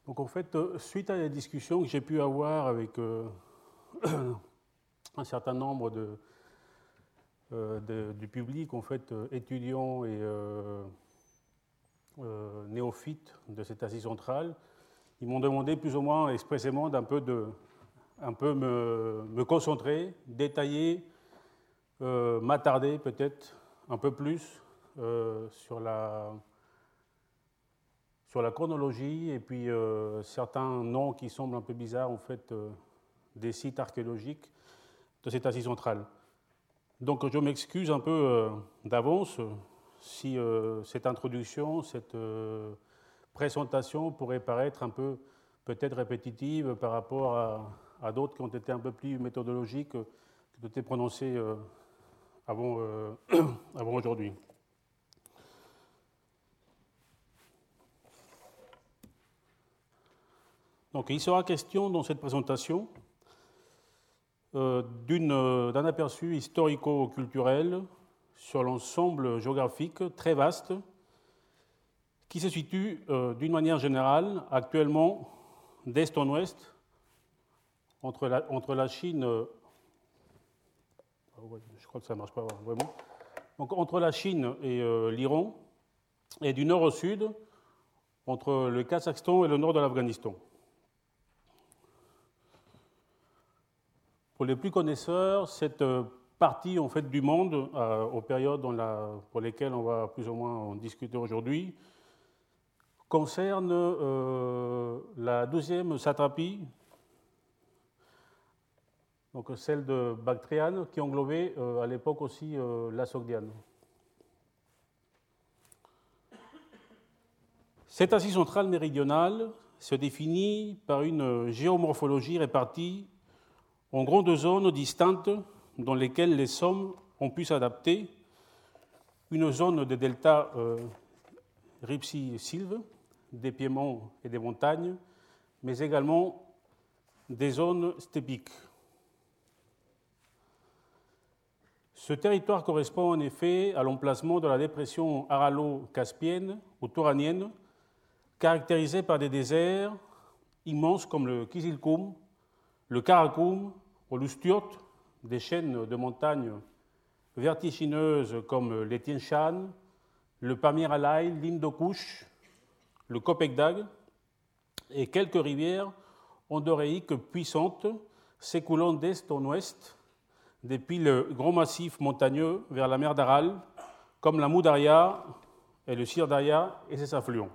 Donc en fait, suite à la discussion que j'ai pu avoir avec un certain nombre du public, en fait, étudiants et néophytes de cette Asie centrale, ils m'ont demandé plus ou moins expressément d'un peu me concentrer, détailler, m'attarder peut-être un peu plus sur la chronologie et puis certains noms qui semblent un peu bizarres en fait des sites archéologiques de cette Asie centrale. Donc je m'excuse un peu d'avance si cette introduction, cette présentation pourrait paraître un peu peut-être répétitive par rapport à d'autres qui ont été un peu plus méthodologiques, qui ont été prononcées avant aujourd'hui. Donc, il sera question dans cette présentation d'un aperçu historico-culturel sur l'ensemble géographique très vaste qui se situe d'une manière générale actuellement d'est en ouest entre la Chine. Je crois que ça ne marche pas vraiment. Donc, entre la Chine et l'Iran et du nord au sud entre le Kazakhstan et le nord de l'Afghanistan. Pour les plus connaisseurs, cette partie en fait, du monde, aux périodes pour lesquelles on va plus ou moins en discuter aujourd'hui, concerne la 12e satrapie, donc celle de Bactriane, qui englobait à l'époque aussi la Sogdiane. Cette Asie centrale méridionale se définit par une géomorphologie répartie en grandes zones distinctes dans lesquelles les hommes ont pu s'adapter, une zone de delta ripsi-sylve, des piémonts et des montagnes, mais également des zones steppiques. Ce territoire correspond en effet à l'emplacement de la dépression aralo-caspienne ou touranienne, caractérisée par des déserts immenses comme le Kizilkum, le Karakoum ou l'Usturt, des chaînes de montagnes vertigineuses comme les Tian Shan, le Pamir Alai, l'Hindu-Kush, le Kopekdag, et quelques rivières endoréiques puissantes s'écoulant d'est en ouest depuis le grand massif montagneux vers la mer d'Aral, comme la Moudaria et le Sirdaria et ses affluents.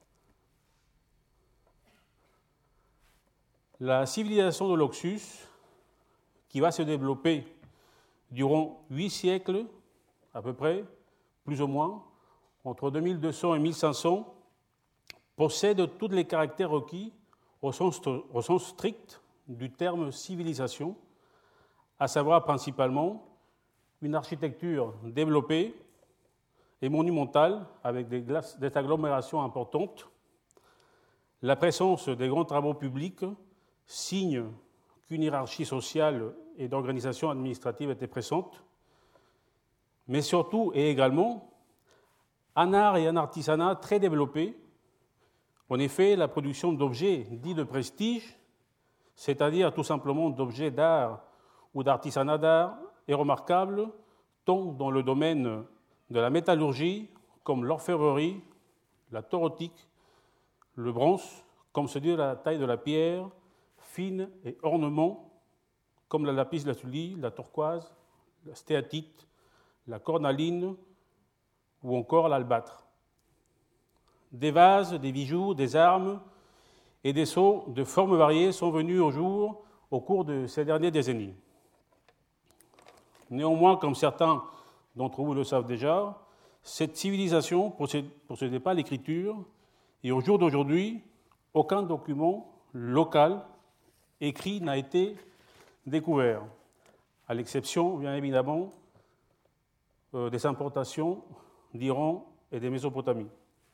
La civilisation de l'Oxus, qui va se développer durant 8 siècles, à peu près, plus ou moins, entre 2200 et 1500, possède tous les caractères requis au sens strict du terme civilisation, à savoir principalement une architecture développée et monumentale avec des agglomérations importantes, la présence des grands travaux publics, signe qu'une hiérarchie sociale et d'organisation administrative était présente, mais surtout et également un art et un artisanat très développés. En effet, la production d'objets dits de prestige, c'est-à-dire tout simplement d'objets d'art ou d'artisanat d'art, est remarquable tant dans le domaine de la métallurgie comme l'orfèvrerie, la torotique, le bronze, comme celui de la taille de la pierre, fine et ornements comme la lapis-lazuli, la turquoise, la stéatite, la cornaline ou encore l'albâtre. Des vases, des bijoux, des armes et des sceaux de formes variées sont venus au jour au cours de ces dernières décennies. Néanmoins, comme certains d'entre vous le savent déjà, cette civilisation ne possédait pas l'écriture et au jour d'aujourd'hui, aucun document local écrit n'a été découvert, à l'exception, bien évidemment, des importations d'Iran et de Mésopotamie.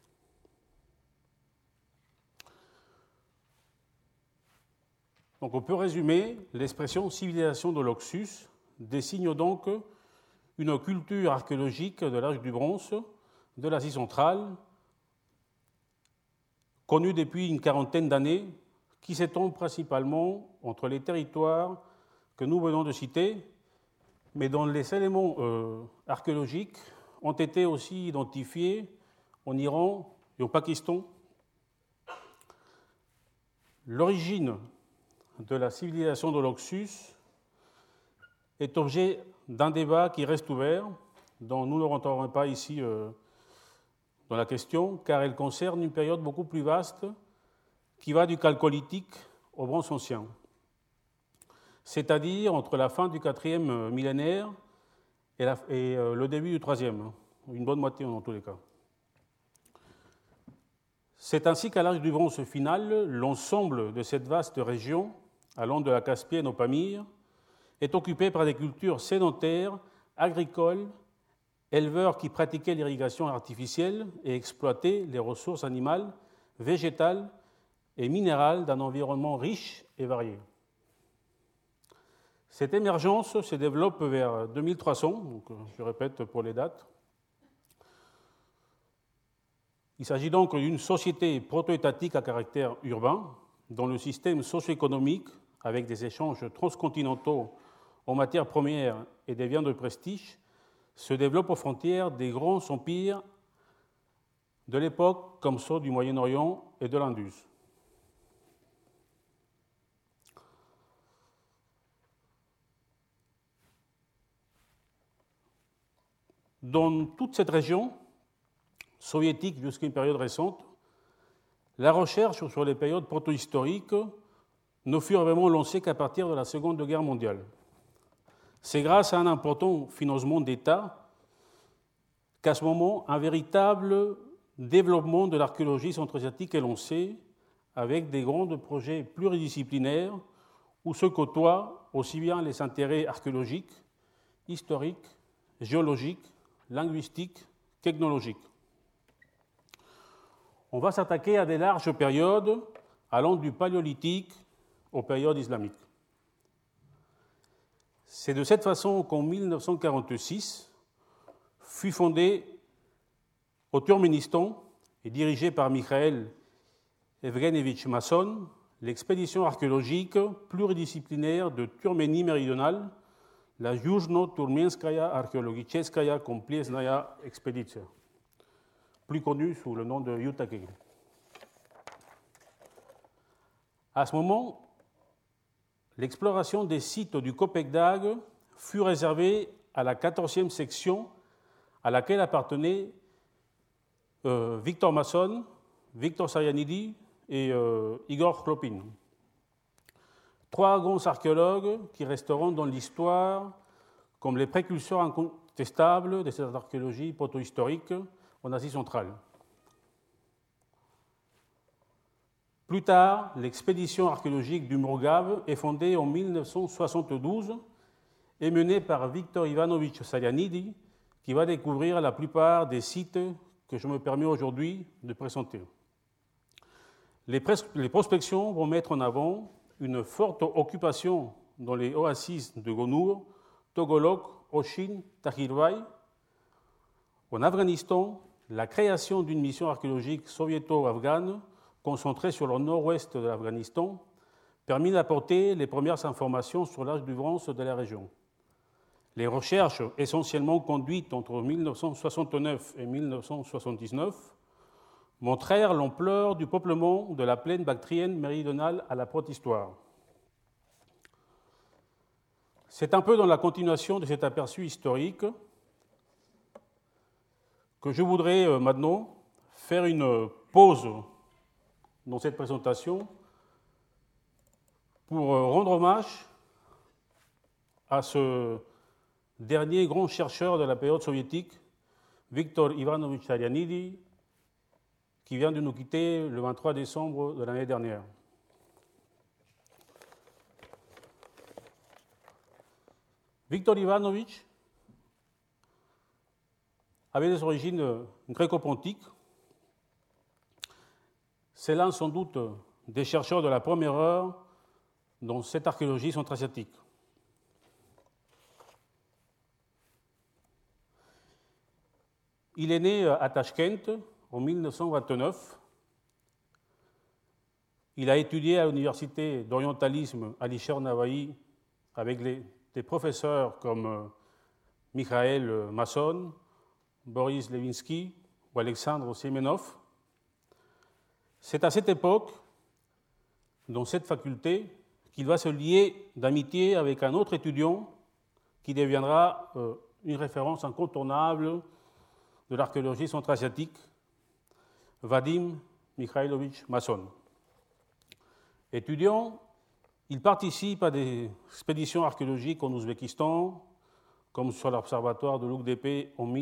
Donc on peut résumer l'expression civilisation de l'Oxus désigne donc une culture archéologique de l'âge du bronze de l'Asie centrale connu depuis une quarantaine d'années, qui s'étend principalement entre les territoires que nous venons de citer, mais dont les éléments archéologiques ont été aussi identifiés en Iran et au Pakistan. L'origine de la civilisation de l'Oxus est objet d'un débat qui reste ouvert, dont nous ne rentrerons pas ici dans la question, car elle concerne une période beaucoup plus vaste qui va du Chalcolithique au Bronze ancien, c'est-à-dire entre la fin du 4e millénaire et le début du 3e, une bonne moitié dans tous les cas. C'est ainsi qu'à l'âge du bronze final, l'ensemble de cette vaste région, allant de la Caspienne au Pamir, est occupé par des cultures sédentaires, agricoles, éleveurs qui pratiquaient l'irrigation artificielle et exploitaient les ressources animales, végétales et minérales d'un environnement riche et varié. Cette émergence se développe vers 2300, donc je répète pour les dates. Il s'agit donc d'une société proto-étatique à caractère urbain, dont le système socio-économique, avec des échanges transcontinentaux en matières premières et des biens de prestige, se développe aux frontières des grands empires de l'époque, comme ceux du Moyen-Orient et de l'Indus. Dans toute cette région, soviétique jusqu'à une période récente, la recherche sur les périodes protohistoriques ne fut vraiment lancée qu'à partir de la Seconde Guerre mondiale. C'est grâce à un important financement d'État qu'à ce moment, un véritable développement de l'archéologie centro-asiatique est lancé avec des grands projets pluridisciplinaires où se côtoient aussi bien les intérêts archéologiques, historiques, géologiques, linguistiques qu'ethnologiques. On va s'attaquer à des larges périodes allant du paléolithique aux périodes islamiques. C'est de cette façon qu'en 1946 fut fondée au Turkménistan et dirigée par Mikhail Evgenevitch Masson l'expédition archéologique pluridisciplinaire de Turménie méridionale, la Yuzhno-Turmenskaya Archéologicheskaya Komplexnaya Expedition, plus connue sous le nom de Yutakeg. À ce moment, l'exploration des sites du Kopekdag fut réservée à la 14e section à laquelle appartenaient Victor Masson, Victor Sarianidi et Igor Chlopin. Trois grands archéologues qui resteront dans l'histoire comme les précurseurs incontestables de cette archéologie protohistorique en Asie centrale. Plus tard, l'expédition archéologique du Mourghab est fondée en 1972 et menée par Victor Ivanovitch Sarianidi, qui va découvrir la plupart des sites que je me permets aujourd'hui de présenter. Les prospections vont mettre en avant une forte occupation dans les oasis de Gonur, Togolok, Oshin, Tahirvai. En Afghanistan, la création d'une mission archéologique soviéto-afghane concentrée sur le nord-ouest de l'Afghanistan permit d'apporter les premières informations sur l'âge du bronze de la région. Les recherches essentiellement conduites entre 1969 et 1979 montrèrent l'ampleur du peuplement de la plaine bactrienne méridionale à la protohistoire. C'est un peu dans la continuation de cet aperçu historique que je voudrais maintenant faire une pause dans cette présentation pour rendre hommage à ce dernier grand chercheur de la période soviétique, Victor Ivanovitch Sarianidi, qui vient de nous quitter le 23 décembre de l'année dernière. Victor Ivanovitch avait des origines gréco-pontiques. C'est l'un sans doute des chercheurs de la première heure dans cette archéologie centra-asiatique. Il est né à Tachkent en 1929 Il a étudié à l'université d'orientalisme Alisher Navaï avec des professeurs comme Mikhaël Masson, Boris Levinsky ou Alexandre Semenov. C'est à cette époque, dans cette faculté, qu'il va se lier d'amitié avec un autre étudiant qui deviendra une référence incontournable de l'archéologie centra-asiatique, Vadim Mikhailovich Masson. Étudiant, il participe à des expéditions archéologiques en Ouzbékistan, comme sur l'observatoire de l'UQDP en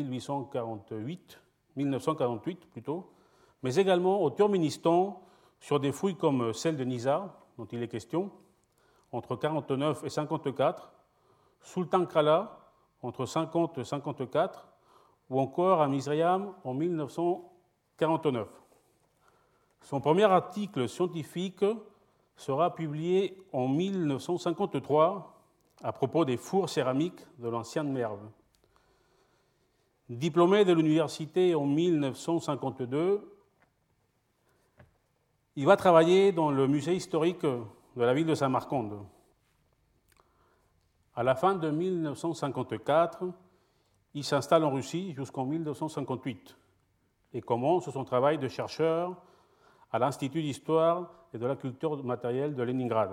1948 plutôt, mais également au Turkménistan sur des fouilles comme celle de Nizar, dont il est question, entre 1949 et 1954, Sultan Krala, entre 1950 et 1954, ou encore à Mizraïam en 1949. Son premier article scientifique sera publié en 1953 à propos des fours céramiques de l'ancienne Merve. Diplômé de l'université en 1952, il va travailler dans le musée historique de la ville de Samarcande. À la fin de 1954, il s'installe en Russie jusqu'en 1958 et commence son travail de chercheur à l'Institut d'histoire et de la culture matérielle de Leningrad.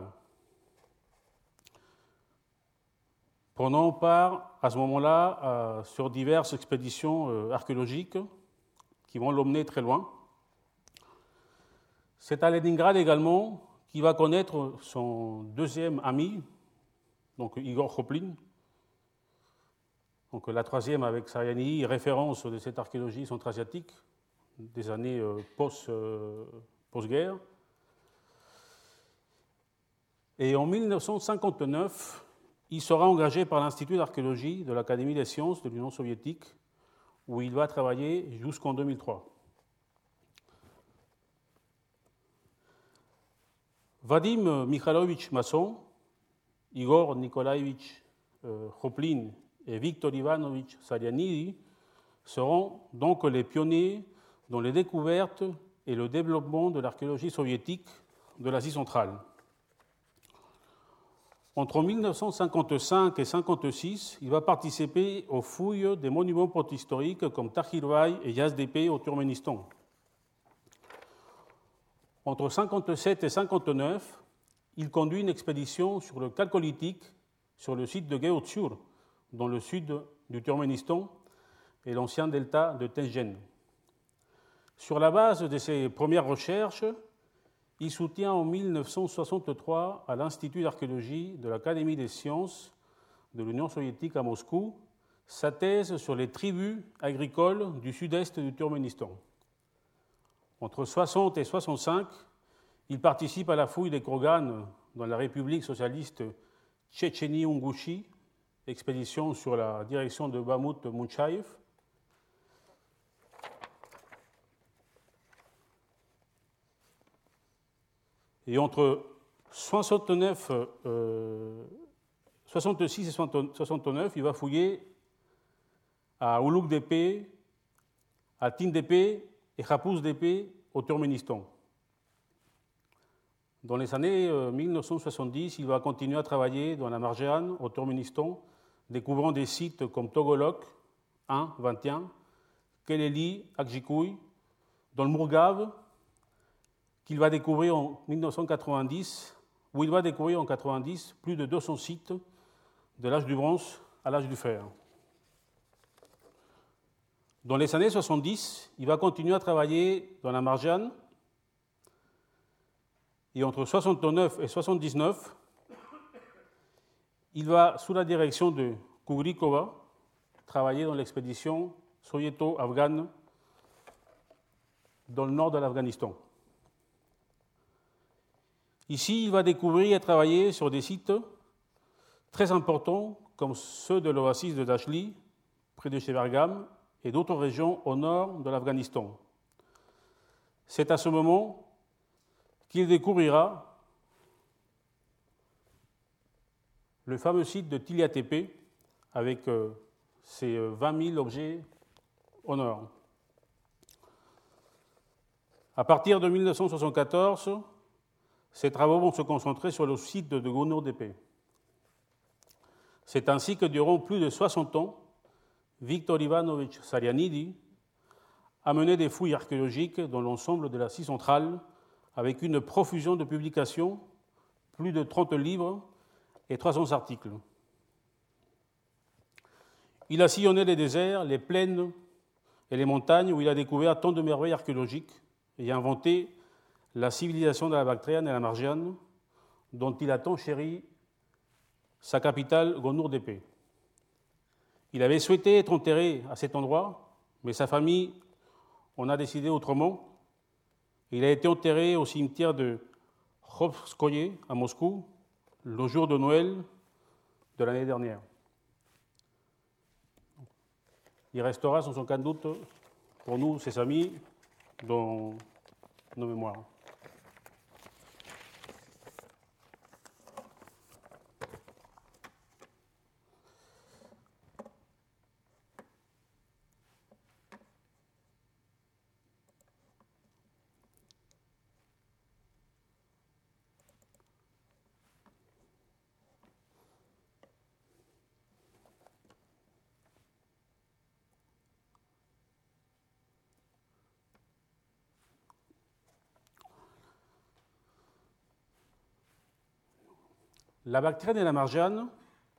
Prenant part à ce moment-là sur diverses expéditions archéologiques qui vont l'emmener très loin. C'est à Leningrad également qu'il va connaître son deuxième ami, donc Igor Khoplin. Donc la troisième avec Sariani, référence de cette archéologie centra-asiatique des années post-guerre. Et en 1959, il sera engagé par l'Institut d'archéologie de l'Académie des sciences de l'Union soviétique, où il va travailler jusqu'en 2003. Vadim Mikhailovich Masson, Igor Nikolaevich Khoplin et Viktor Ivanovich Sarianidi seront donc les pionniers dans les découvertes et le développement de l'archéologie soviétique de l'Asie centrale. Entre 1955 et 1956, il va participer aux fouilles des monuments protohistoriques comme Takhirvay et Yazdepe au Turkménistan. Entre 1957 et 1959, il conduit une expédition sur le chalcolithique sur le site de Geotsur, dans le sud du Turkménistan et l'ancien delta de Tengen. Sur la base de ses premières recherches, il soutient en 1963 à l'Institut d'archéologie de l'Académie des sciences de l'Union soviétique à Moscou sa thèse sur les tribus agricoles du sud-est du Turkménistan. Entre 1960 et 1965, il participe à la fouille des Kurganes dans la République socialiste Tchétchénie-Ingouchie, expédition sur la direction de Bamut Munchaïev. Et entre 66 et 69, il va fouiller à Ulugdepe, à Tindepe et Khapuzdepe au Turkménistan. Dans les années 1970, il va continuer à travailler dans la Marjane, au Turkménistan, découvrant des sites comme Togolok, 1, 21, Keleli, Akjikuy, dans le Mourgave, qu'il va découvrir en 1990, où il va découvrir en 1990 plus de 200 sites de l'âge du bronze à l'âge du fer. Dans les années 70, il va continuer à travailler dans la Marjane, et entre 69 et 79, il va, sous la direction de Kugrikova, travailler dans l'expédition soviéto-afghane dans le nord de l'Afghanistan. Ici, il va découvrir et travailler sur des sites très importants comme ceux de l'oasis de Dashli, près de Shebergam, et d'autres régions au nord de l'Afghanistan. C'est à ce moment qu'il découvrira le fameux site de Tilia Tepe avec ses 20 000 objets au nord. À partir de 1974, Ces travaux vont se concentrer sur le site de Gonur d'Épée. C'est ainsi que durant plus de 60 ans, Victor Ivanovich Sarianidi a mené des fouilles archéologiques dans l'ensemble de l'Asie centrale avec une profusion de publications, plus de 30 livres et 300 articles. Il a sillonné les déserts, les plaines et les montagnes où il a découvert tant de merveilles archéologiques et a inventé la civilisation de la Bactriane et la Margiane, dont il a tant chéri sa capitale, Gonur d'Épée. Il avait souhaité être enterré à cet endroit, mais sa famille en a décidé autrement. Il a été enterré au cimetière de Khovskoye à Moscou le jour de Noël de l'année dernière. Il restera sans aucun doute pour nous, ses amis, dans nos mémoires. La Bactriane et la Margiane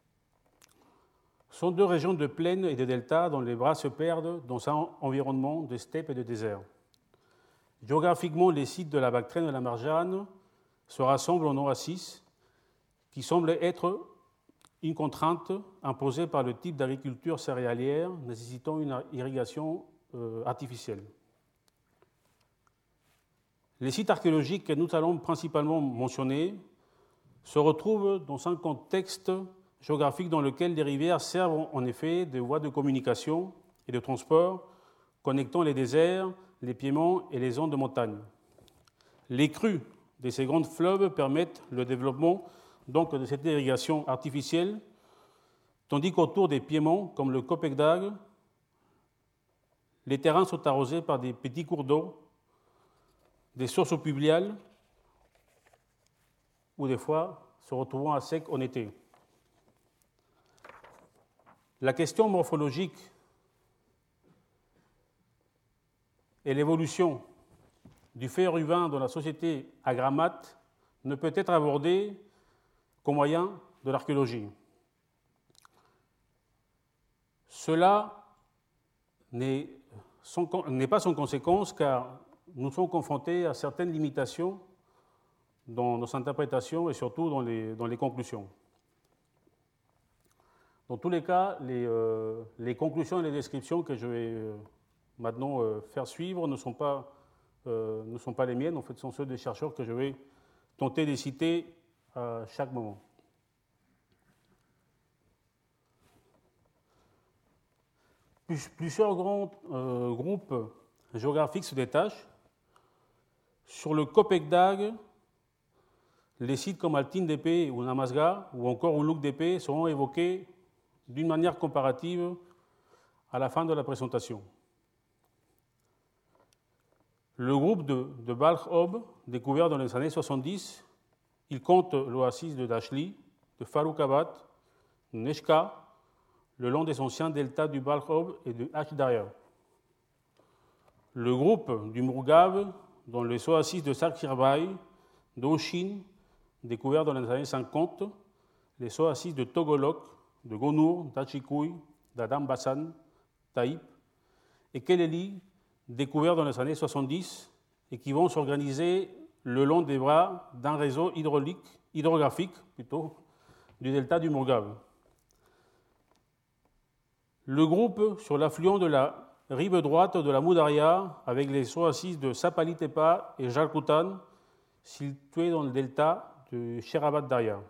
sont deux régions de plaine et de delta dont les bras se perdent dans un environnement de steppes et de désert. Géographiquement, les sites de la Bactriane et de la Margiane se rassemblent en oasis qui semblent être une contrainte imposée par le type d'agriculture céréalière nécessitant une irrigation artificielle. Les sites archéologiques que nous allons principalement mentionner se retrouvent dans un contexte géographique dans lequel les rivières servent en effet de voies de communication et de transport connectant les déserts, les piémonts et les zones de montagne. Les crues de ces grands fleuves permettent le développement donc de cette irrigation artificielle, tandis qu'autour des piémonts, comme le Kopekdag, les terrains sont arrosés par des petits cours d'eau, des sources pluviales, ou des fois se retrouvant à sec en été. La question morphologique et l'évolution du fait urbain dans la société agrammate ne peut être abordée qu'au moyen de l'archéologie. Cela n'est pas sans conséquence car nous sommes confrontés à certaines limitations dans nos interprétations et surtout dans les conclusions. Dans tous les cas, les conclusions et les descriptions que je vais maintenant faire suivre ne sont pas les miennes, en fait, ce sont ceux des chercheurs que je vais tenter de citer à chaque moment. Plusieurs grands groupes géographiques se détachent. Sur le Kopekdag, les sites comme Altyn d'Épée ou Namasga ou encore Ulugh d'Épée seront évoqués d'une manière comparative à la fin de la présentation. Le groupe de Balkh-Ob, découvert dans les années 70, il compte l'oasis de Dashli, de Farrukhabad, de Neshka, le long des anciens deltas du Balkh-Ob et de H-Darya. Le groupe du Mourghab, dans les oasis de Sakhirbai, d'Oshin, découvert dans les années 50, les oasis de Togolok, de Gonur, d'Achikouy, d'Adam Bassan, Taïp, et Keleli, découverts dans les années 70 et qui vont s'organiser le long des bras d'un réseau hydrographique du delta du Mourghab. Le groupe sur l'affluent de la rive droite de la Moudaria avec les oasis de Sapali-Tepa et Jalkutan situés dans le delta de Sherabad Darya.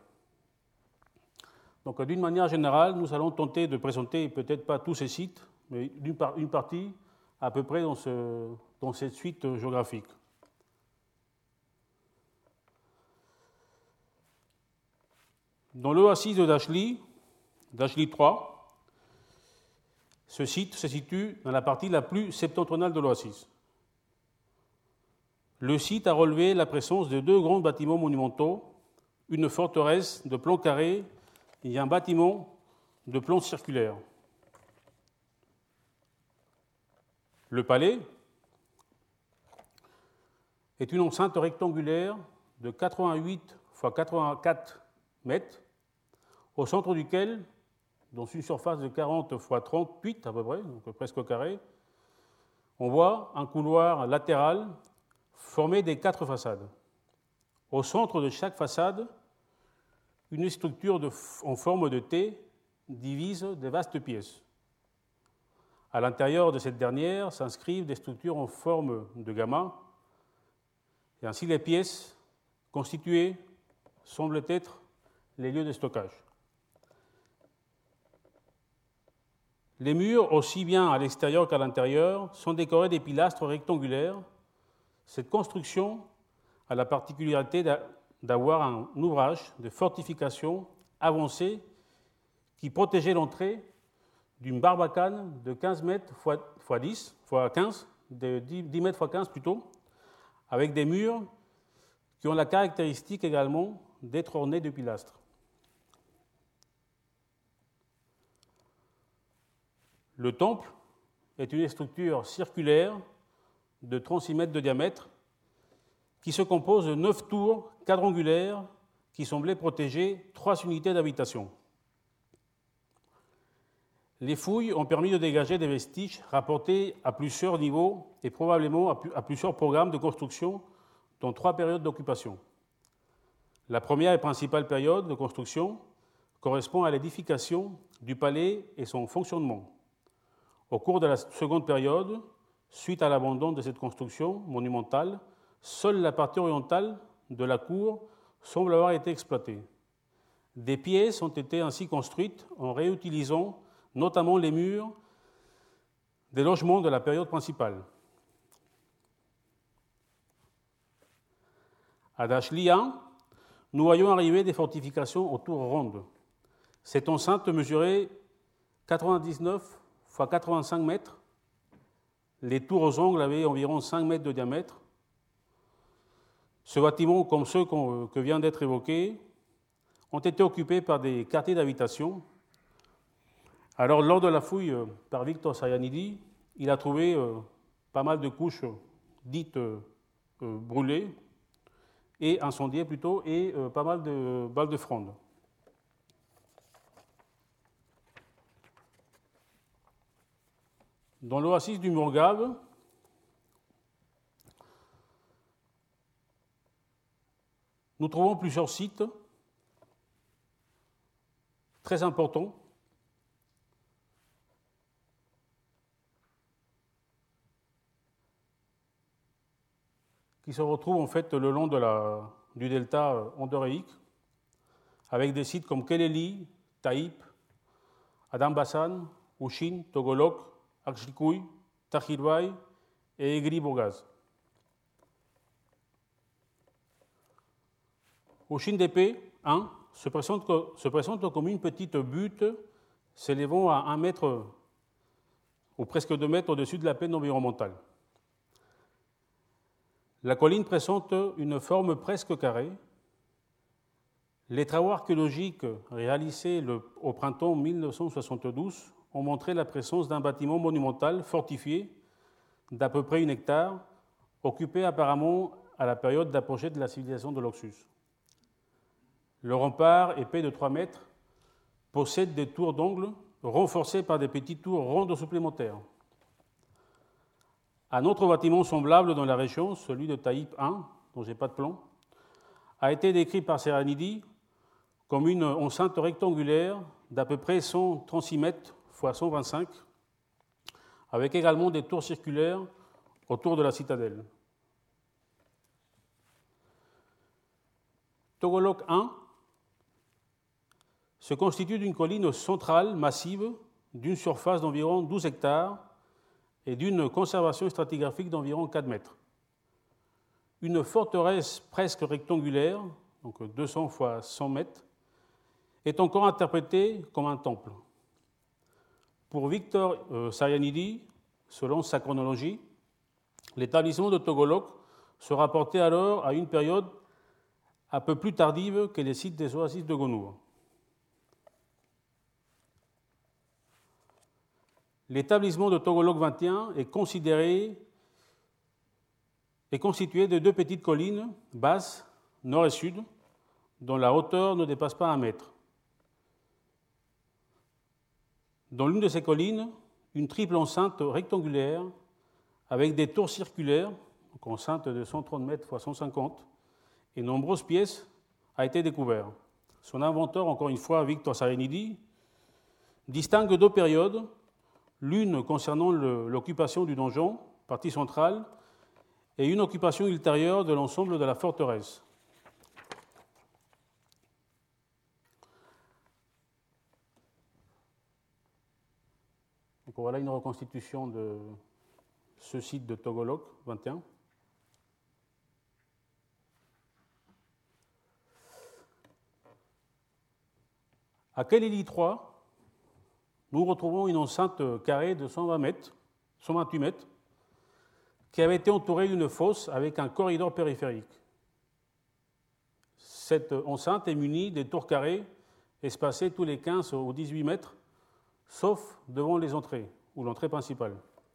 Donc, d'une manière générale, nous allons tenter de présenter peut-être pas tous ces sites, mais une partie à peu près dans cette suite géographique. Dans l'oasis de Dashli 3, ce site se situe dans la partie la plus septentrionale de l'oasis. le site a relevé la présence de deux grands bâtiments monumentaux, une forteresse de plan carré et un bâtiment de plan circulaire. Le palais est une enceinte rectangulaire de 88 x 84 mètres, au centre duquel, dans une surface de 40 x 38 à peu près, donc presque au carré, on voit un couloir latéral formé des 4 façades. Au centre de chaque façade, une structure en forme de T divise de vastes pièces. À l'intérieur de cette dernière s'inscrivent des structures en forme de gamma, et ainsi les pièces constituées semblent être les lieux de stockage. Les murs, aussi bien à l'extérieur qu'à l'intérieur, sont décorés des pilastres rectangulaires. Cette construction a la particularité d'avoir un ouvrage de fortification avancé qui protégeait l'entrée d'une barbacane de 15 mètres x 10 x 15, de 10 mètres x 15 plutôt, avec des murs qui ont la caractéristique également d'être ornés de pilastres. Le temple est une structure circulaire de 36 mètres de diamètre qui se compose de 9 tours quadrangulaires qui semblaient protéger 3 unités d'habitation. Les fouilles ont permis de dégager des vestiges rapportés à plusieurs niveaux et probablement à plusieurs programmes de construction dans 3 périodes d'occupation. La première et principale période de construction correspond à l'édification du palais et son fonctionnement. Au cours de la seconde période, suite à l'abandon de cette construction monumentale, seule la partie orientale de la cour semble avoir été exploitée. Des pièces ont été ainsi construites en réutilisant notamment les murs des logements de la période principale. À Dashlia, nous voyons arriver des fortifications aux tours rondes. Cette enceinte mesurait 99 x 85 mètres. Les tours aux angles avaient environ 5 mètres de diamètre. Ce bâtiment, comme ceux que vient d'être évoqués, ont été occupés par des quartiers d'habitation. Alors, lors de la fouille par Victor Sarianidi, il a trouvé pas mal de couches dites brûlées, et incendiées plutôt, et pas mal de balles de fronde. Dans l'oasis du Morgave, nous trouvons plusieurs sites très importants qui se retrouvent en fait le long du delta endorréique, avec des sites comme Keleli, Taïp, Adambasan, Ushin, Togolok, Akshikuy, Tahirvay et Egri-Bourgaz. Ushin DP 1 se présente comme une petite butte s'élevant à 1 mètre ou presque 2 mètres au-dessus de la plaine environnementale. La colline présente une forme presque carrée. Les travaux archéologiques réalisés au printemps 1972 ont montré la présence d'un bâtiment monumental fortifié d'à peu près 1 hectare, occupé apparemment à la période d'apogée de la civilisation de l'Oxus. Le rempart, épais de 3 mètres, possède des tours d'angle renforcées par des petits tours rondes supplémentaires. Un autre bâtiment semblable dans la région, celui de Taïp 1, dont je n'ai pas de plan, a été décrit par Sarianidi comme une enceinte rectangulaire d'à peu près 136 mètres x 125, avec également des tours circulaires autour de la citadelle. Togolok 1 se constitue d'une colline centrale massive d'une surface d'environ 12 hectares et d'une conservation stratigraphique d'environ 4 mètres. Une forteresse presque rectangulaire, donc 200 x 100 mètres, est encore interprétée comme un temple. Pour Victor Sarianidi, selon sa chronologie, l'établissement de Togolok se rapportait alors à une période un peu plus tardive que les sites des oasis de Gonour. L'établissement de Togolok 21 est constitué de deux petites collines basses, nord et sud, dont la hauteur ne dépasse pas 1 mètre. Dans l'une de ces collines, une triple enceinte rectangulaire avec des tours circulaires, donc enceinte de 130 mètres x 150, et nombreuses pièces, a été découverte. Son inventeur, encore une fois, Victor Sarenidi, distingue deux périodes, l'une concernant l'occupation du donjon, partie centrale, et une occupation ultérieure de l'ensemble de la forteresse. Donc voilà une reconstitution de ce site de Togolok 21. À Keleli 3, nous retrouvons une enceinte carrée de 128 mètres, qui avait été entourée d'une fosse avec un corridor périphérique. Cette enceinte est munie des tours carrées espacées tous les 15 ou 18 mètres, sauf devant les entrées, ou l'entrée principale.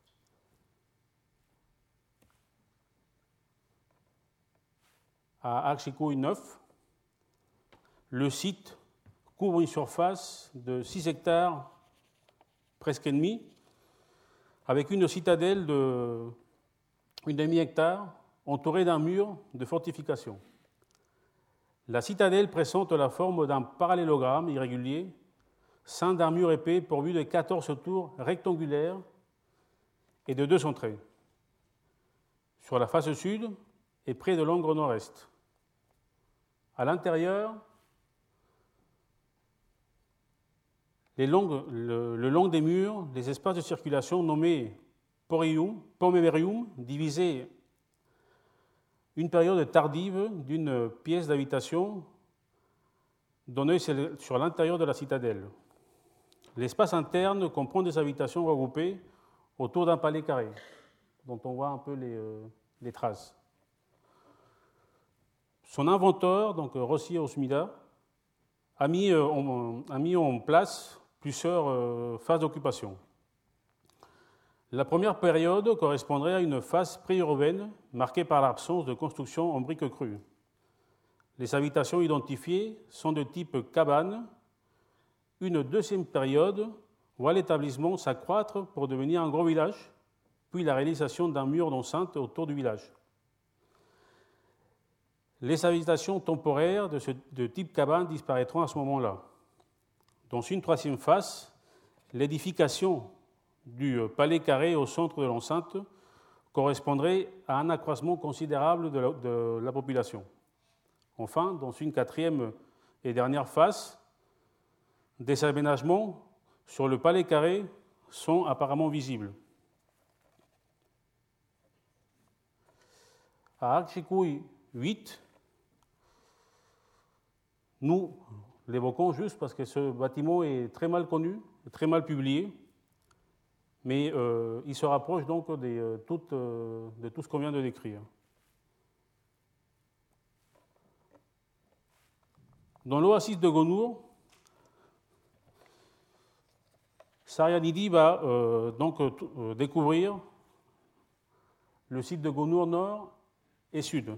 À Akshikoui 9, le site couvre une surface de 6 hectares presque et demi, avec une citadelle de 1,5 hectare entourée d'un mur de fortification. La citadelle présente la forme d'un parallélogramme irrégulier, ceint d'un mur épais pourvu de 14 tours rectangulaires et de 2 entrées, sur la face sud et près de l'angle nord-est. À l'intérieur, le long des murs, les espaces de circulation nommés pomerium, divisés une période tardive d'une pièce d'habitation donnée sur l'intérieur de la citadelle. L'espace interne comprend des habitations regroupées autour d'un palais carré, dont on voit un peu les traces. Son inventeur, donc Rossi Osmida, a mis en place plusieurs phases d'occupation. La première période correspondrait à une phase préurbaine marquée par l'absence de construction en briques crues. Les habitations identifiées sont de type cabane. Une deuxième période voit l'établissement s'accroître pour devenir un gros village, puis la réalisation d'un mur d'enceinte autour du village. Les habitations temporaires de type cabane disparaîtront à ce moment-là. Dans une troisième phase, l'édification du palais carré au centre de l'enceinte correspondrait à un accroissement considérable de la population. Enfin, dans une quatrième et dernière phase, des aménagements sur le palais carré sont apparemment visibles. À Akshikoui 8, nous l'évoquons juste parce que ce bâtiment est très mal connu, très mal publié, mais il se rapproche donc de tout ce qu'on vient de décrire. Dans l'oasis de Gonour, Saryadidi va découvrir le site de Gonour nord et sud.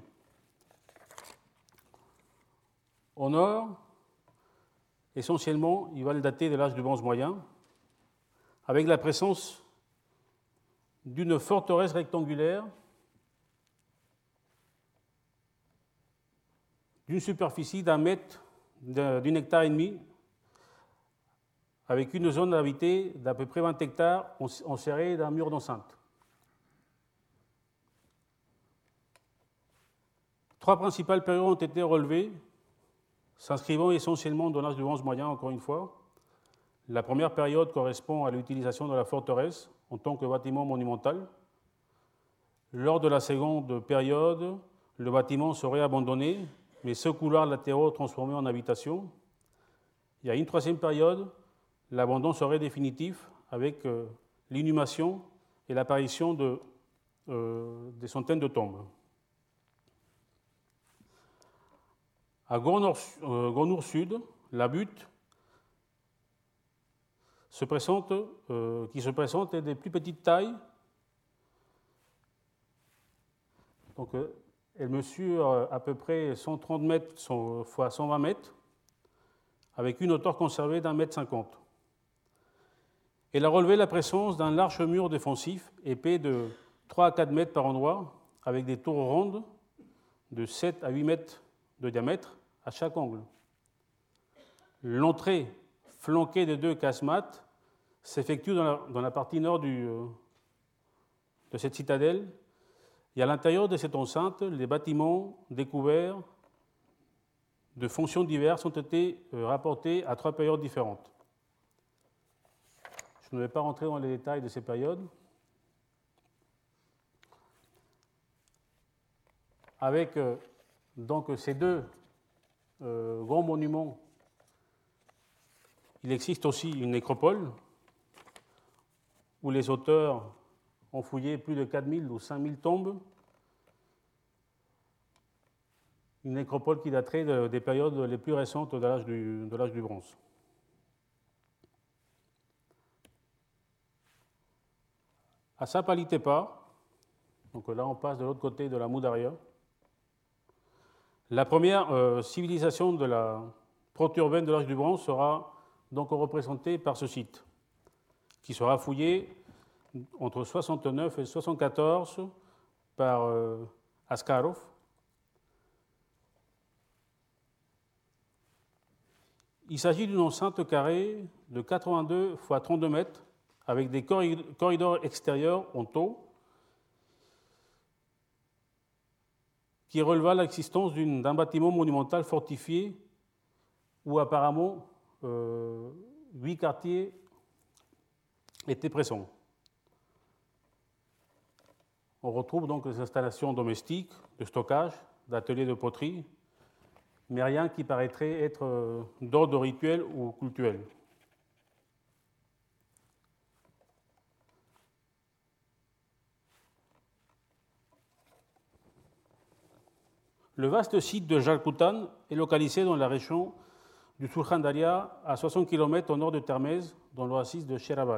Au nord, essentiellement, il va le dater de l'âge du bronze moyen, avec la présence d'une forteresse rectangulaire d'une superficie d'1 hectare et demi, avec une zone habitée d'à peu près 20 hectares enserrée d'un mur d'enceinte. 3 principales périodes ont été relevées, s'inscrivant essentiellement dans l'âge du bronze moyen, encore une fois. La première période correspond à l'utilisation de la forteresse en tant que bâtiment monumental. Lors de la seconde période, le bâtiment serait abandonné, mais ce couloirs latéraux transformés en habitation. Il y a une troisième période, l'abandon serait définitif avec l'inhumation et l'apparition de des centaines de tombes. À Grand-Nord Sud, la butte qui se présente est de plus petite taille. Donc, elle mesure à peu près 130 mètres x 120 mètres, avec une hauteur conservée d'1,50 m. Elle a relevé la présence d'un large mur défensif, épais de 3 à 4 mètres par endroit, avec des tours rondes de 7 à 8 mètres de diamètre à chaque angle. L'entrée, flanquée de 2 casemates, s'effectue dans la partie nord de cette citadelle, et à l'intérieur de cette enceinte, les bâtiments découverts de fonctions diverses ont été rapportés à 3 périodes différentes. Je ne vais pas rentrer dans les détails de ces périodes. Avec donc ces deux grands monuments, il existe aussi une nécropole où les auteurs ont fouillé plus de 4000 ou 5000 tombes. Une nécropole qui daterait des périodes les plus récentes de l'âge du bronze. À Sapalitepa, donc là on passe de l'autre côté de la Moudaria, la première civilisation de la proto-urbaine de l'âge du bronze sera donc représentée par ce site, qui sera fouillé entre 69 et 74 par Askarov. Il s'agit d'une enceinte carrée de 82 x 32 mètres avec des corridors extérieurs en taupe qui releva l'existence d'un bâtiment monumental fortifié où apparemment 8 quartiers étaient présents. On retrouve donc des installations domestiques, de stockage, d'ateliers de poterie, mais rien qui paraîtrait être d'ordre rituel ou cultuel. Le vaste site de Jalkutan est localisé dans la région du Surkhandaria, à 60 km au nord de Termez, dans l'oasis de Sherabad.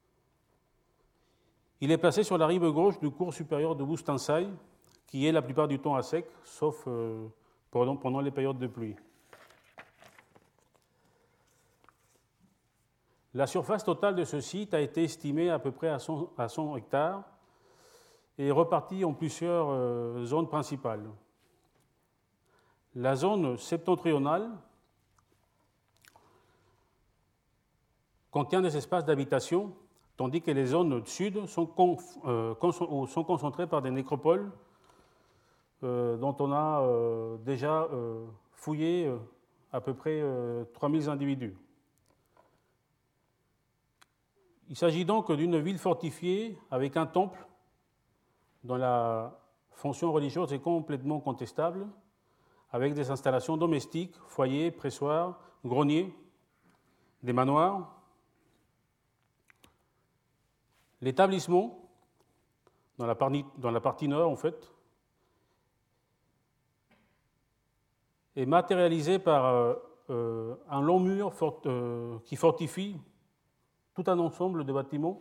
Il est placé sur la rive gauche du cours supérieur de Bustansai, qui est la plupart du temps à sec, sauf pendant les périodes de pluie. La surface totale de ce site a été estimée à peu près à 100 hectares et repartie en plusieurs zones principales. La zone septentrionale contient des espaces d'habitation, tandis que les zones sud sont concentrées par des nécropoles dont on a déjà fouillé à peu près 3000 individus. Il s'agit donc d'une ville fortifiée avec un temple dont la fonction religieuse est complètement contestable, avec des installations domestiques, foyers, pressoirs, greniers, des manoirs. L'établissement, dans la partie nord en fait, est matérialisé par un long mur qui fortifie tout un ensemble de bâtiments.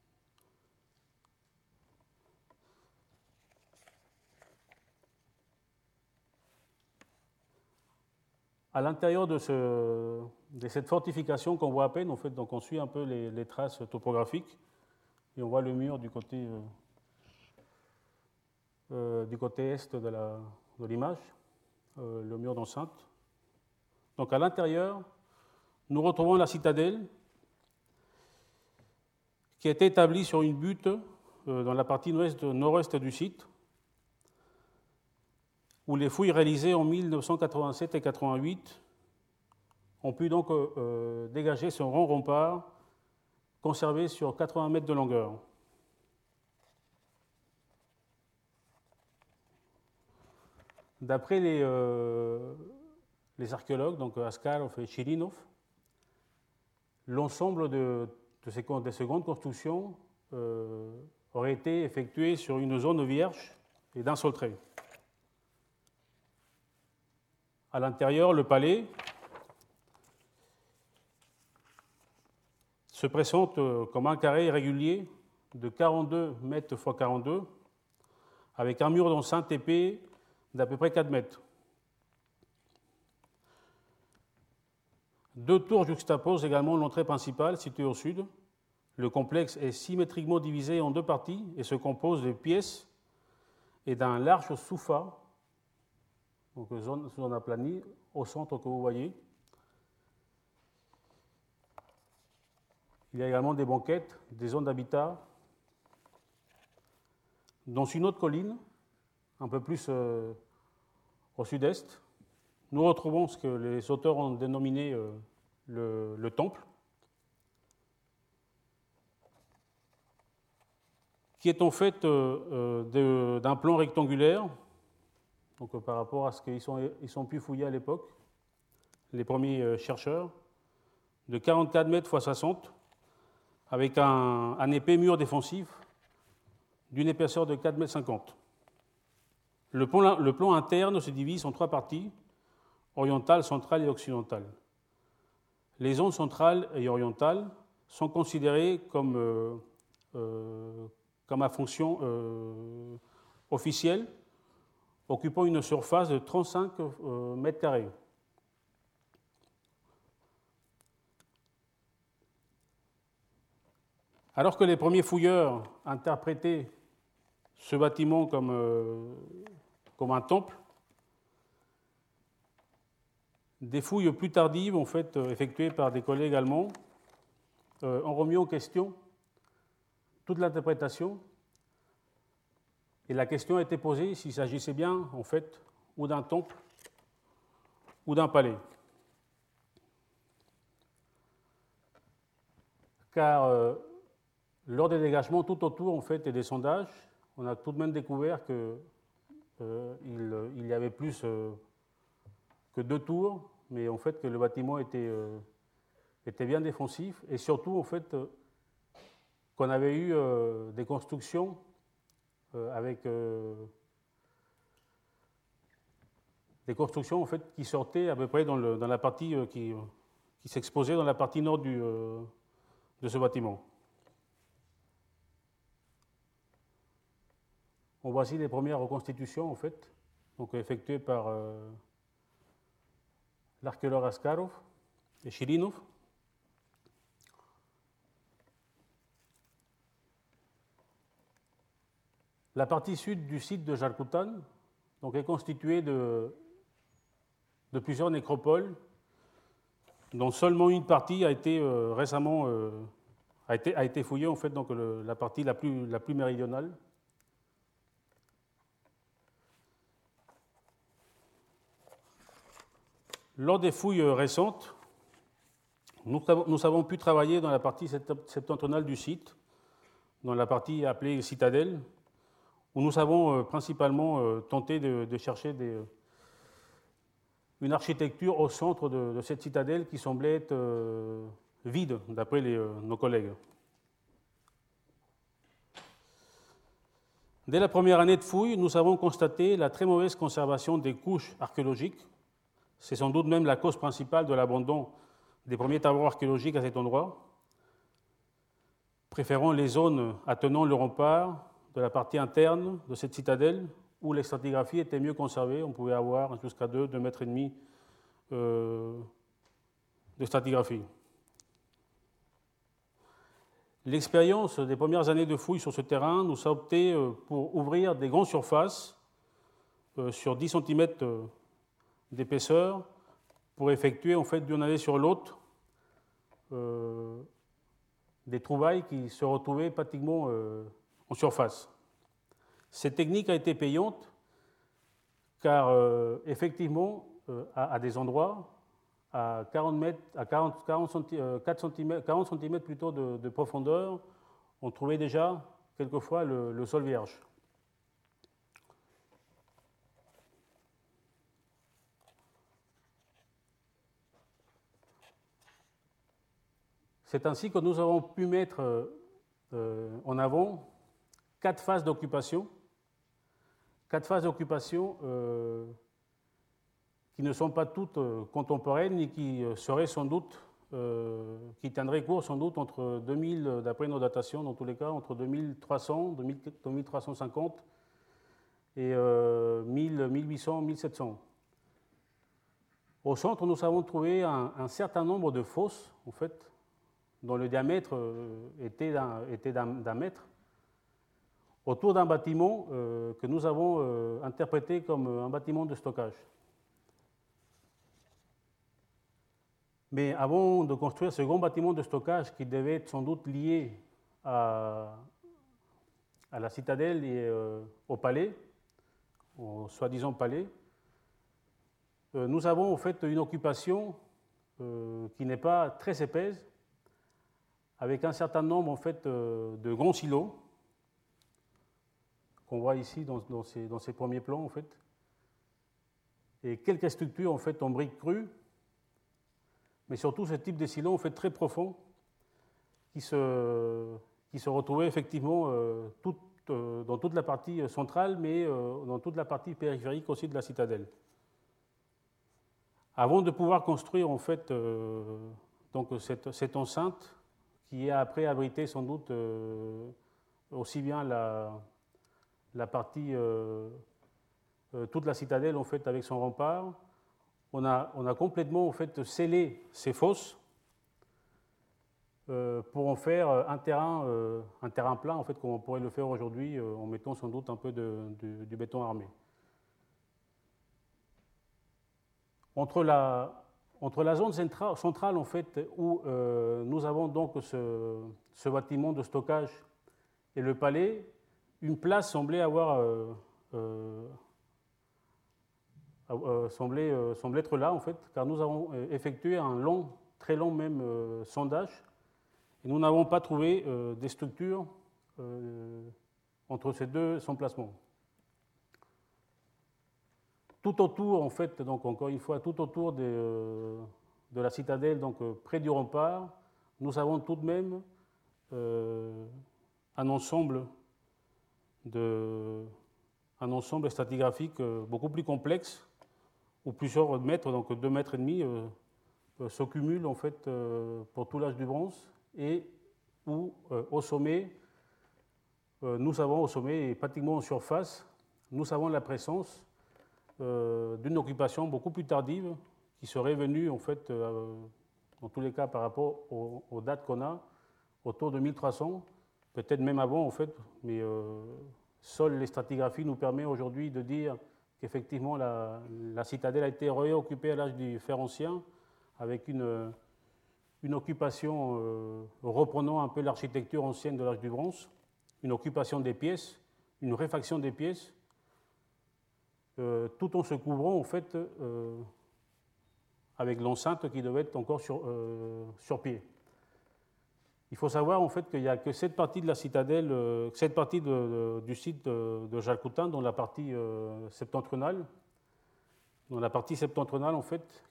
À l'intérieur de cette fortification qu'on voit à peine, en fait, donc on suit un peu les traces topographiques et on voit le mur du côté est de l'image, le mur d'enceinte. Donc à l'intérieur, nous retrouvons la citadelle qui a été établie sur une butte dans la partie nord-ouest du site, où les fouilles réalisées en 1987 et 1988 ont pu donc dégager ce rond rempart conservé sur 80 mètres de longueur. D'après les archéologues, donc Askarov et Chirinov, l'ensemble de ces grandes constructions aurait été effectué sur une zone vierge et d'un seul trait. À l'intérieur, le palais se présente comme un carré irrégulier de 42 mètres x 42, avec un mur d'enceinte épais d'à peu près 4 mètres. Deux tours juxtaposent également l'entrée principale située au sud. Le complexe est symétriquement divisé en deux parties et se compose de pièces et d'un large soufa, donc zone aplanie, au centre que vous voyez. Il y a également des banquettes, des zones d'habitat. Dans une autre colline, un peu plus au sud-est, nous retrouvons ce que les auteurs ont dénominé le temple, qui est en fait d'un plan rectangulaire, donc par rapport à ce qu'ils ont pu fouiller à l'époque, les premiers chercheurs, de 44 mètres x 60, avec un épais mur défensif d'une épaisseur de 4 mètres 50. Le plan interne se divise en trois parties, orientale, centrale et occidentale. Les zones centrales et orientales sont considérées comme à fonction officielle, occupant une surface de 35 mètres carrés. Alors que les premiers fouilleurs interprétaient ce bâtiment comme un temple, des fouilles plus tardives, en fait, effectuées par des collègues allemands, ont remis en question toute l'interprétation, et la question a été posée s'il s'agissait bien, en fait, ou d'un temple ou d'un palais. Car lors des dégagements tout autour, en fait, et des sondages, on a tout de même découvert qu'il y avait plus que deux tours, mais en fait que le bâtiment était bien défensif, et surtout en fait qu'on avait eu des constructions avec des constructions en fait qui sortaient à peu près dans la partie qui s'exposait dans la partie nord de ce bâtiment. On voit ici les premières reconstitutions en fait, donc effectuées par l'archéologue Askarov et Chirinov. La partie sud du site de Jalkutan donc, est constituée de plusieurs nécropoles, dont seulement une partie a été récemment a été fouillée, en fait, donc la partie la plus méridionale. Lors des fouilles récentes, nous avons pu travailler dans la partie septentrionale du site, dans la partie appelée citadelle, où nous avons principalement tenté de chercher une architecture au centre de cette citadelle qui semblait être vide, d'après nos collègues. Dès la première année de fouilles, nous avons constaté la très mauvaise conservation des couches archéologiques. C'est sans doute même la cause principale de l'abandon des premiers travaux archéologiques à cet endroit, préférant les zones attenant le rempart de la partie interne de cette citadelle, où les stratigraphies étaient mieux conservées. On pouvait avoir jusqu'à 2 mètres et demi de stratigraphie. L'expérience des premières années de fouilles sur ce terrain nous a opté pour ouvrir des grandes surfaces sur 10 cm d'épaisseur pour effectuer en fait d'une année sur l'autre des trouvailles qui se retrouvaient pratiquement en surface. Cette technique a été payante car effectivement à des endroits à 40 cm plutôt de profondeur, on trouvait déjà quelquefois le sol vierge. C'est ainsi que nous avons pu mettre en avant 4 phases d'occupation. 4 phases d'occupation qui ne sont pas toutes contemporaines et qui seraient sans doute, qui tiendraient cours sans doute entre 2000, d'après nos datations, dans tous les cas, entre 2300, 2350 et 1800, 1700. Au centre, nous avons trouvé un certain nombre de fosses, en fait, dont le diamètre était d'un mètre, autour d'un bâtiment que nous avons interprété comme un bâtiment de stockage. Mais avant de construire ce grand bâtiment de stockage qui devait être sans doute lié à la citadelle et au palais, au soi-disant palais, nous avons en fait une occupation qui n'est pas très épaisse, avec un certain nombre en fait, de grands silos qu'on voit ici dans ces premiers plans en fait, et quelques structures en fait en briques crues, mais surtout ce type de silos en fait très profond qui se retrouvait effectivement dans toute la partie centrale, mais dans toute la partie périphérique aussi de la citadelle. Avant de pouvoir construire en fait donc cette enceinte qui a après abrité sans doute aussi bien la partie toute la citadelle en fait avec son rempart, on a complètement en fait scellé ces fosses pour en faire un terrain plat en fait comme on pourrait le faire aujourd'hui en mettant sans doute un peu du béton armé. Entre la zone centrale en fait, où nous avons donc ce bâtiment de stockage et le palais, une place semblait semblait être là en fait, car nous avons effectué un très long même sondage et nous n'avons pas trouvé des structures entre ces deux emplacements. Tout autour, en fait, donc encore une fois, tout autour de la citadelle, donc près du rempart, nous avons tout de même un ensemble stratigraphique beaucoup plus complexe, où plusieurs mètres, donc 2,5 mètres, se cumulent en fait pour tout l'âge du bronze, et où au sommet, nous avons au sommet et pratiquement en surface, nous avons la présence d'une occupation beaucoup plus tardive qui serait venue en fait dans tous les cas par rapport aux dates qu'on a autour de 1300, peut-être même avant en fait, mais seules les stratigraphies nous permettent aujourd'hui de dire qu'effectivement la citadelle a été réoccupée à l'âge du fer ancien avec une occupation reprenant un peu l'architecture ancienne de l'âge du bronze, une occupation des pièces, une réfaction des pièces, tout en se couvrant en fait avec l'enceinte qui devait être encore sur pied. Il faut savoir en fait qu'il n'y a que cette partie de la citadelle, cette partie du site de Jalcoutan, dans la partie septentrionale, en fait,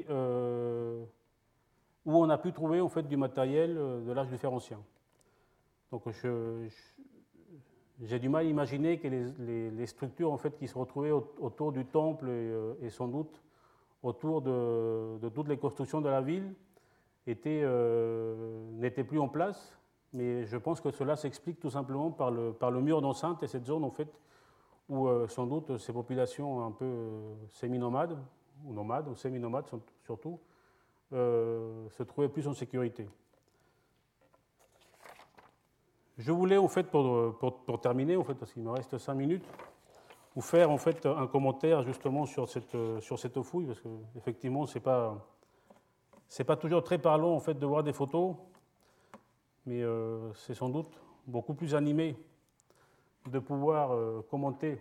où on a pu trouver en fait du matériel de l'âge du fer ancien. Donc j'ai du mal à imaginer que les structures en fait, qui se retrouvaient autour du temple et sans doute autour de toutes les constructions de la ville n'étaient plus en place, mais je pense que cela s'explique tout simplement par le mur d'enceinte et cette zone en fait, où sans doute ces populations un peu semi-nomades, ou nomades, ou semi-nomades surtout, se trouvaient plus en sécurité. Je voulais, en fait, pour terminer, en fait, parce qu'il me reste 5 minutes, vous faire en fait un commentaire justement sur cette fouille, parce qu'effectivement, c'est pas toujours très parlant en fait de voir des photos, mais c'est sans doute beaucoup plus animé de pouvoir commenter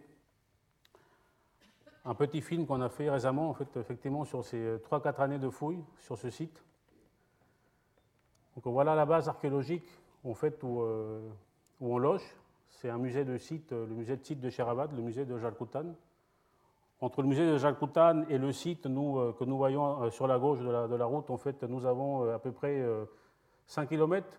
un petit film qu'on a fait récemment, en fait, effectivement, sur ces 3-4 années de fouilles sur ce site. Donc voilà la base archéologique en fait, où on loge. C'est un musée de site, le musée de site de Sherabad, le musée de Jalcoutan. Entre le musée de Jalcoutan et le site que nous voyons sur la gauche de la route, en fait, nous avons à peu près 5 km.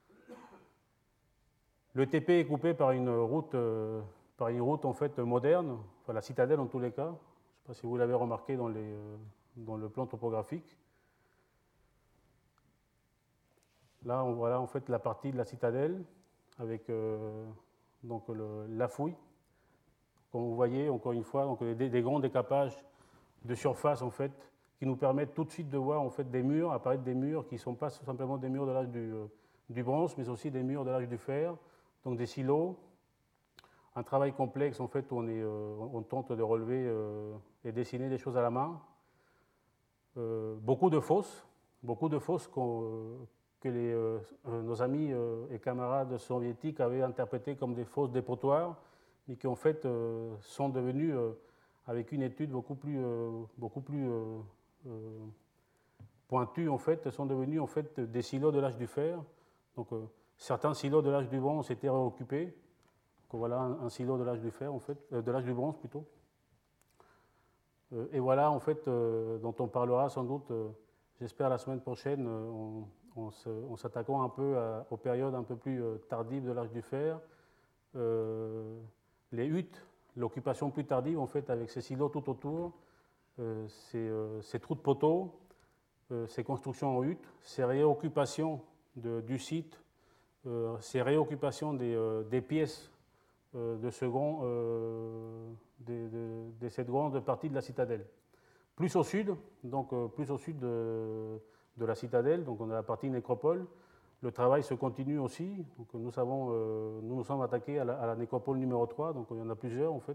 Le TP est coupé par une route en fait, moderne, enfin, la citadelle en tous les cas. sais pas si vous l'avez remarqué dans le plan topographique. Là, on voit en fait la partie de la citadelle avec donc la fouille. Comme vous voyez, encore une fois, donc des grands décapages de surface en fait, qui nous permettent tout de suite de voir en fait des murs, apparaître des murs qui ne sont pas simplement des murs de l'âge du bronze, mais aussi des murs de l'âge du fer, donc des silos. Un travail complexe en fait où on tente de relever et dessiner des choses à la main. Beaucoup de fosses que nos amis et camarades soviétiques avaient interprétées comme des fosses dépotoirs, mais qui en fait sont devenues, avec une étude beaucoup plus pointue, en fait, sont devenues en fait des silos de l'âge du fer. Donc certains silos de l'âge du bronze étaient réoccupés. Donc, voilà un silo de l'âge du fer, en fait, de l'âge du bronze plutôt. Et voilà en fait dont on parlera sans doute, j'espère la semaine prochaine, en s'attaquant un peu aux périodes un peu plus tardives de l'âge du fer. Les huttes, l'occupation plus tardive en fait avec ces silos tout autour, ces trous de poteaux, ces constructions en huttes, ces réoccupations du site, ces réoccupations des pièces de cette grande partie de la citadelle. Plus au sud, donc plus au sud de la citadelle, donc on a la partie nécropole. Le travail se continue aussi. Donc nous nous sommes attaqués à la nécropole numéro 3, donc il y en a plusieurs en fait.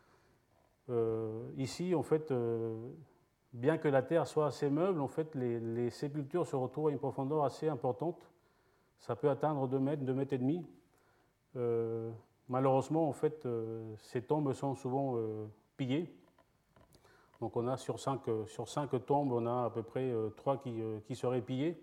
Ici, en fait, bien que la terre soit assez meuble, en fait, les sépultures se retrouvent à une profondeur assez importante. Ça peut atteindre 2 mètres, 2 mètres et demi. Malheureusement, en fait, ces tombes sont souvent pillées. Donc on a sur 5 tombes, on a à peu près 3 qui seraient pillées.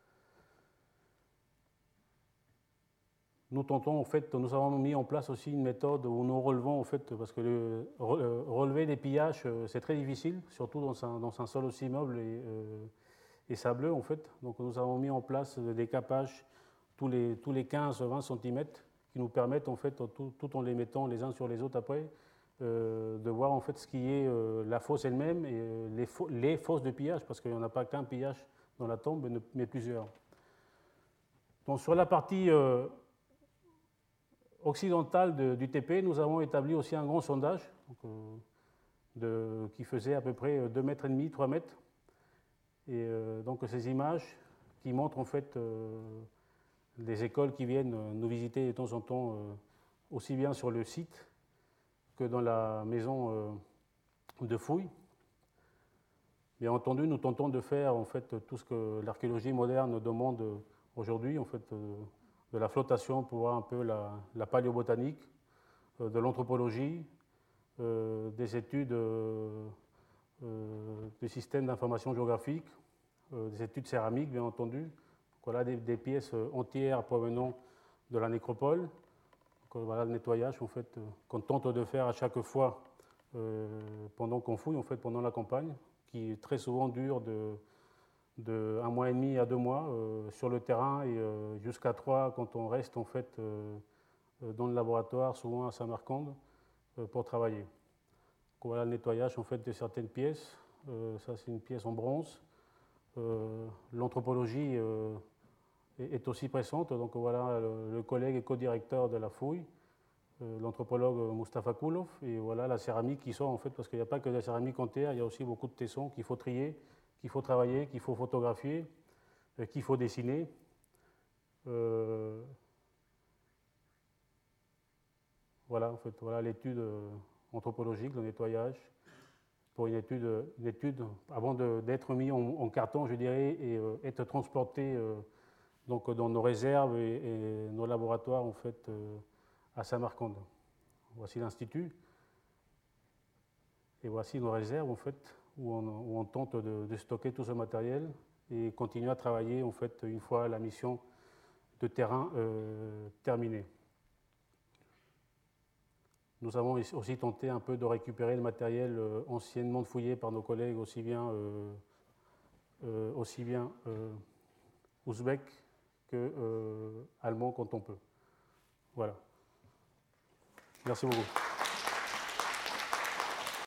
Nous tentons, en fait, nous avons mis en place aussi une méthode où nous relevons, en fait, parce que relever des pillages, c'est très difficile, surtout dans un sol aussi meuble et sableux, en fait. Donc nous avons mis en place des capages tous les 15-20 cm qui nous permettent, en fait, tout en les mettant les uns sur les autres après, de voir en fait ce qui est la fosse elle-même et les fosses de pillage, parce qu'il n'y en a pas qu'un pillage dans la tombe, mais plusieurs. Donc sur la partie occidentale du TP, nous avons établi aussi un grand sondage qui faisait à peu près 2,5 mètres, 3 mètres. Et donc ces images qui montrent en fait des écoles qui viennent nous visiter de temps en temps, aussi bien sur le site que dans la maison de fouilles. Bien entendu, nous tentons de faire en fait tout ce que l'archéologie moderne demande aujourd'hui, en fait, de la flottation pour voir un peu la paléobotanique, de l'anthropologie, des études des systèmes d'information géographique, des études céramiques, bien entendu. Donc, voilà des pièces entières provenant de la nécropole. Donc, voilà le nettoyage en fait, qu'on tente de faire à chaque fois pendant qu'on fouille, en fait, pendant la campagne, qui très souvent dure de 1 mois et demi à 2 mois sur le terrain et jusqu'à 3 quand on reste en fait dans le laboratoire, souvent à Samarcande, pour travailler. Donc, voilà le nettoyage en fait de certaines pièces. Ça c'est une pièce en bronze. L'anthropologie est aussi pressante. Donc voilà le collègue et co-directeur de la fouille, l'anthropologue Mustafa Kulov, et voilà la céramique qui sort en fait, parce qu'il n'y a pas que de la céramique en terre, il y a aussi beaucoup de tessons qu'il faut trier, qu'il faut travailler, qu'il faut photographier, qu'il faut dessiner. Voilà en fait, voilà l'étude anthropologique, le nettoyage, pour une étude avant d'être mis en carton, je dirais, et être transporté donc dans nos réserves et nos laboratoires en fait à Samarcande. Voici l'institut et voici nos réserves en fait où on tente de stocker tout ce matériel et continuer à travailler en fait une fois la mission de terrain terminée. Nous avons aussi tenté un peu de récupérer le matériel anciennement fouillé par nos collègues aussi bien ouzbeks que allemands quand on peut. Voilà. Merci beaucoup.